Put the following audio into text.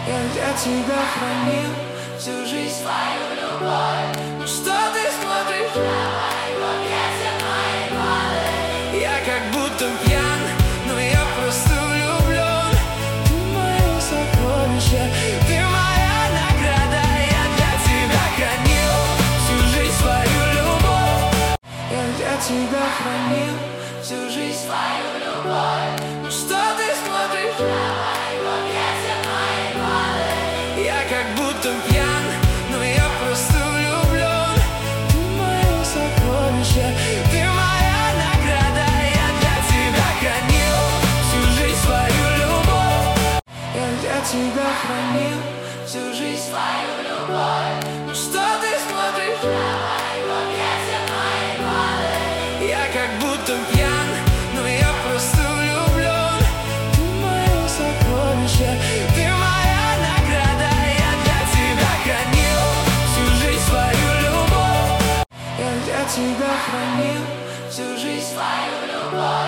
Я для тебя хранил всю жизнь свою любовь. Ну что ты смотришь на мои объятия, мои пары? Я как будто пьян, но я просто влюблен. Ты мое сокровище, ты моя награда. Я для тебя хранил всю жизнь свою любовь. Я для тебя хранил всю жизнь свою любовь. Ну что ты смотришь на мои объятия, мои пары? Я как будто пьян, но я просто влюблен. Ты мое сокровище, ты моя награда. Я для тебя хранил всю жизнь свою любовь. Я для тебя хранил всю жизнь свою любовь. Ну что ты смотришь на мои объятия, мои пары? Я как будто пьян, но я просто влюблен. Ты мое сокровище, ты моя награда. Я для тебя хранил всю жизнь свою любовь. Я для тебя хранил всю жизнь свою любовь.